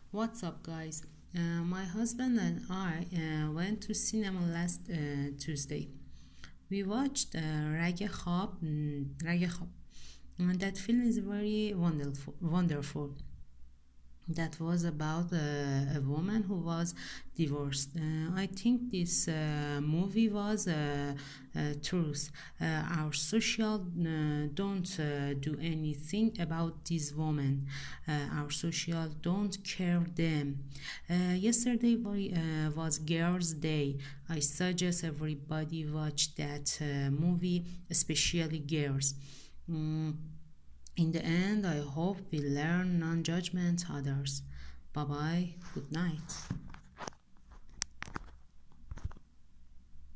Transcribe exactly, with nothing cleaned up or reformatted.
What's up, guys? Uh, my husband and I uh, went to cinema last uh, Tuesday. We watched uh, Rag Khab. mm, Rag Khab. Uh, that film is very wonderful. Wonderful. That was about uh, a woman who was divorced. Uh, I think this uh, movie was uh, uh, truth. Uh, our social uh, don't uh, do anything about this woman. Uh, our social don't care them. Uh, yesterday uh, was Girls' Day. I suggest everybody watch that uh, movie, especially girls. Mm, in the end, I hope we learn non judgment others. Bye bye, good night.